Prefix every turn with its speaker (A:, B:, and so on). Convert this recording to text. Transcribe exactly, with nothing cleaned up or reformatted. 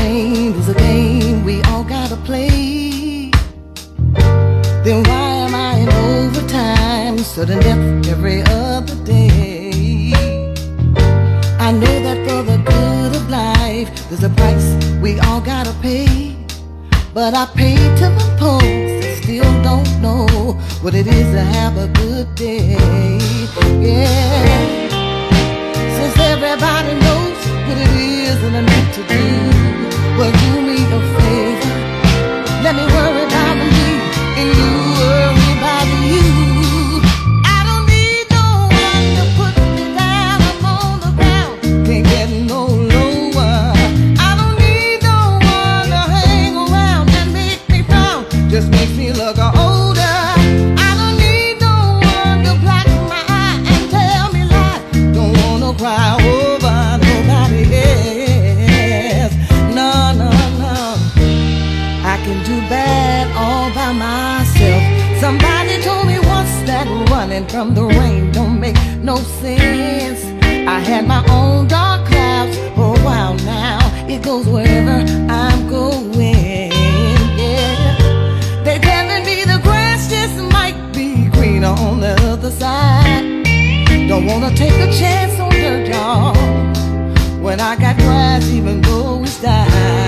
A: pain is a game we all gotta play, then why am I in overtime, sudden death every other day? I know that for the good of life, there's a price we all gotta pay, but I pay to the post and still don't know what it is to have a good day. Yeah, since everybody knows what it is that I need to do, well, do me a favor, let me worry about me and you worry about you. I don't need no one to put me down, I'm on the ground, can't get no lower. I don't need no one to hang around and make me frown, just makes me look older. I don't need no one to black my eye and tell me lies, don't wanna cry over nobody else. No, no, no, I can do bad all by myself. Somebody told me once that running from the rain don't make no sense. I had my own dark clouds for a while now, it goes wherever I'm going. Yeah, they telling me the grass just might be greener on the other side. Don't wanna take a chance on dirt, y'all, when I got grass even though it's died.